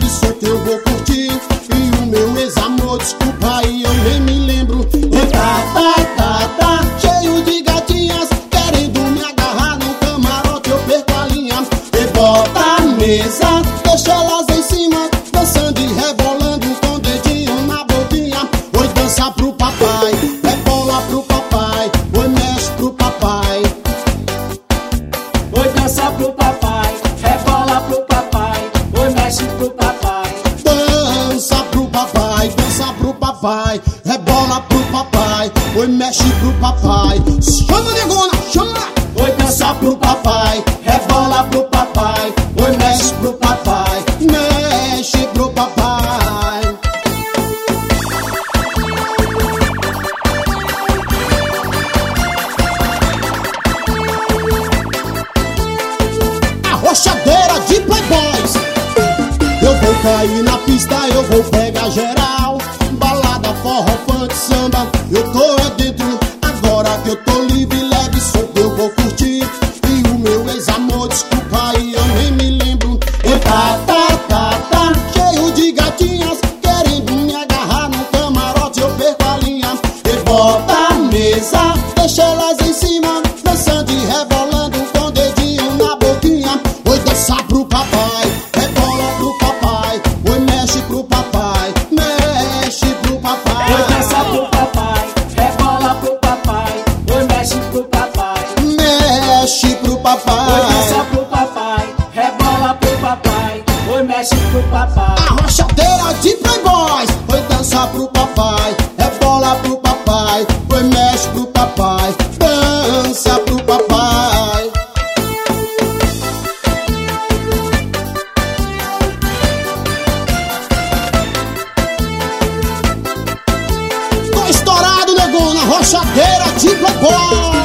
leve solto eu vou curtir. E o meu ex-amor, desculpa aí, eu nem me lembro. E tá, cheio de gatinhas querendo me agarrar no camarote, eu perco a linha. E bota a mesa, deixa elas em cima, dançando e rebolando com o dedinho na boquinha. Oi, dança pro papai, rebola pro papai, oi, mexe pro papai. Oi, dança pro papai, rebola pro papai, oi, mexe pro papai. Dança pro papai, rebola pro papai, oi, mexe pro papai. Chama, negona, chama! Oi, dança pro papai, rebola pro papai, oi, mexe pro papai. Mexe pro papai. Arrochadeira de playboys. Eu vou cair na pista, eu vou pegar geral. Balada, forró, funk, samba, eu tô é dentro. Agora que eu tô livre, leve, solto, eu vou curtir. E o meu ex-amor, desculpa aí, eu nem me lembro. E tá, cheio de gatinhas querendo me agarrar no camarote, eu perco a linha. E bota a mesa, deixa elas em cima, dançando e rebolando com o dedinho na boquinha. Oi, dança pro papai, rebola pro papai, oi, mexe pro papai, mexe pro papai. Oi, dança pro papai, rebola pro papai, oi, mexe pro papai. Mexe pro Oi, papai. dança pro papai, rebola pro papai, oi, mexe pro papai. Arrochadeira de playboys. Oi, dança pro papai, rebola pro papai, oi, mexe pro papai, dança pro papai. Tô estourado, negona, arrochadeira de playboys.